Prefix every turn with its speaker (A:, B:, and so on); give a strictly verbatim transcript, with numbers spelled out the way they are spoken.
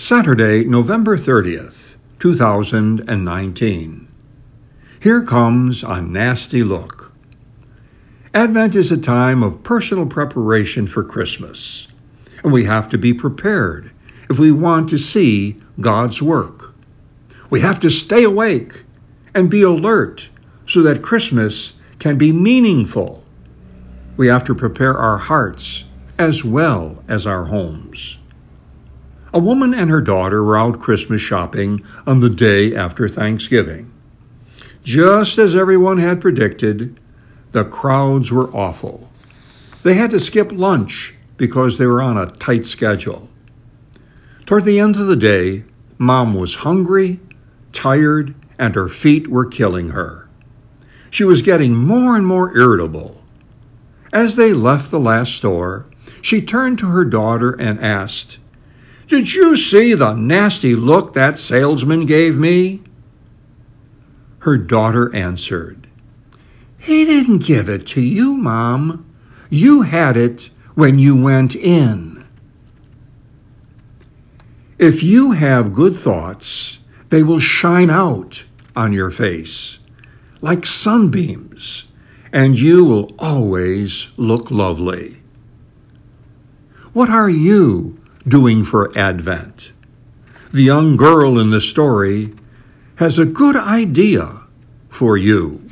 A: Saturday, November thirtieth, two thousand nineteen. Here comes a nasty look. Advent is a time of personal preparation for Christmas, and we have to be prepared if we want to see God's work. We have to stay awake and be alert so that Christmas can be meaningful. We have to prepare our hearts as well as our homes. A woman and her daughter were out Christmas shopping on the day after Thanksgiving. Just as everyone had predicted, the crowds were awful. They had to skip lunch because they were on a tight schedule. Toward the end of the day, Mom was hungry, tired, and her feet were killing her. She was getting more and more irritable. As they left the last store, she turned to her daughter and asked, "Did you see the nasty look that salesman gave me?" Her daughter answered, "He didn't give it to you, Mom. You had it when you went in." If you have good thoughts, they will shine out on your face like sunbeams, and you will always look lovely. What are you doing for Advent? The young girl in the story has a good idea for you.